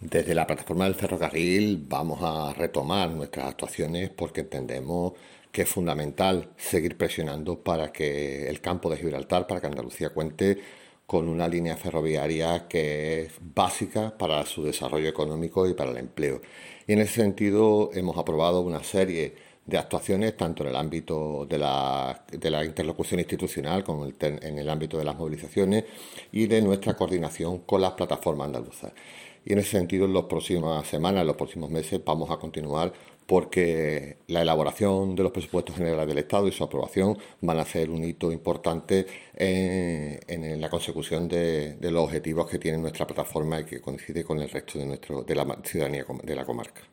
Desde la plataforma del ferrocarril vamos a retomar nuestras actuaciones porque entendemos que es fundamental seguir presionando para que el campo de Gibraltar, para que Andalucía cuente con una línea ferroviaria que es básica para su desarrollo económico y para el empleo. Y en ese sentido hemos aprobado una serie de actuaciones tanto en el ámbito de la interlocución institucional como en el ámbito de las movilizaciones y de nuestra coordinación con las plataformas andaluzas. Y en ese sentido, en las próximas semanas, en los próximos meses, vamos a continuar porque la elaboración de los presupuestos generales del Estado y su aprobación van a ser un hito importante en la consecución de los objetivos que tiene nuestra plataforma y que coincide con el resto de la ciudadanía de la comarca.